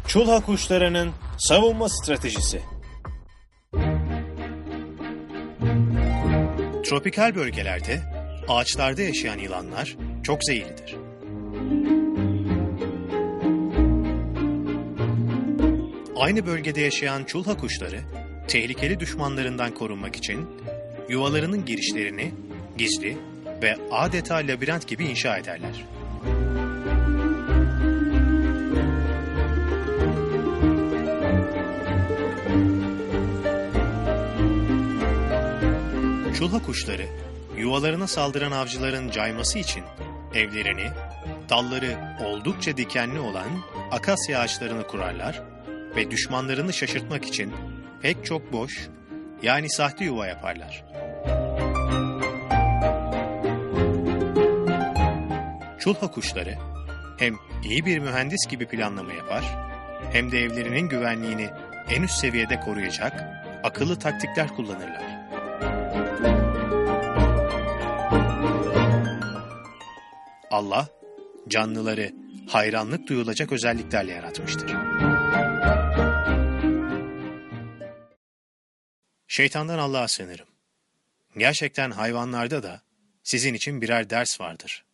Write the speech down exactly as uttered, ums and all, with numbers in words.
Çulha kuşlarının savunma stratejisi. Tropikal bölgelerde ağaçlarda yaşayan yılanlar çok zehirlidir. Aynı bölgede yaşayan çulha kuşları tehlikeli düşmanlarından korunmak için yuvalarının girişlerini gizli ve adeta labirent gibi inşa ederler. Çulha kuşları yuvalarına saldıran avcıların cayması için evlerini dalları oldukça dikenli olan akasya ağaçlarını kurarlar ve düşmanlarını şaşırtmak için pek çok boş, yani sahte yuva yaparlar. Çulha kuşları hem iyi bir mühendis gibi planlama yapar, hem de evlerinin güvenliğini en üst seviyede koruyacak akıllı taktikler kullanırlar. Allah, canlıları hayranlık duyulacak özelliklerle yaratmıştır. Şeytandan Allah'a sığınırım. Gerçekten hayvanlarda da sizin için birer ders vardır.